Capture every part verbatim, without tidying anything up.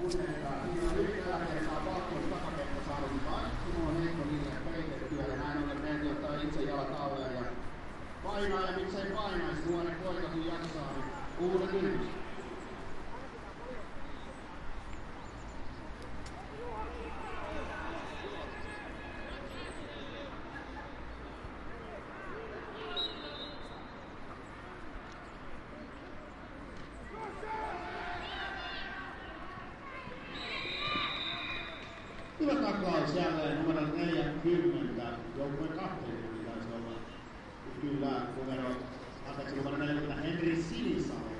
tunteita. Siinä on yksi tällä kertaa pakkuus takakenttä saanut Simon Heikko niille peitettyä ja näin ollen meiltä ottaa itse jalat alle ja painaa ja miksei painaisi, nuoren poika kun jaksaa, niin uudet yritys. Hyvä taklaus jälleen numero neljäkymmentä, joukkueen kapteeni taisi olla. Kyllä, numero, anteeksi numero neljäkymmentä, Henri Sinisalo.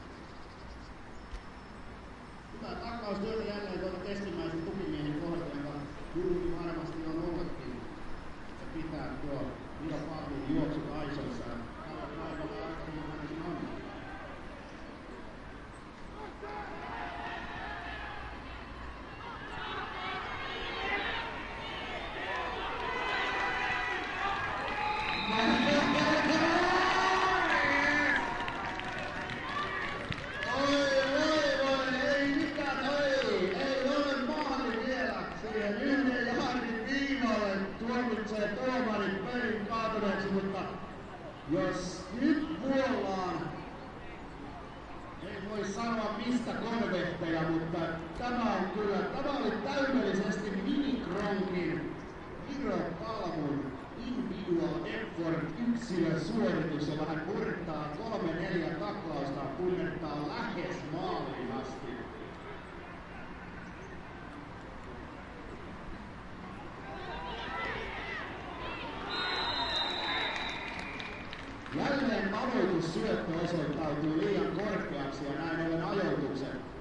Hyvä taklaus työtä jälleen tuolta keskimmäisen tukimiehen kohdalta, joka juuri varmasti on ollutkin. Se pitää tuo Miro Palmin juoksut aisoissa. Tällä päivällä aikana hänenkin on. Tuomitsee tuomarit pelin kaatuneeksi, mutta jos nyt vuollaan, ei voi sanoa mistä konvehteja, mutta tämä on kyllä, tämä oli täydellisesti Minikronkin Miro Palmun individual effort yksilösuoritus, jolla hän murtaa kolme neljä taklausta, punnertaa lähes maaliin asti. Jälleen aloitussyöttö osoittautui liian korkeaksi ja näin ollen ajoituksen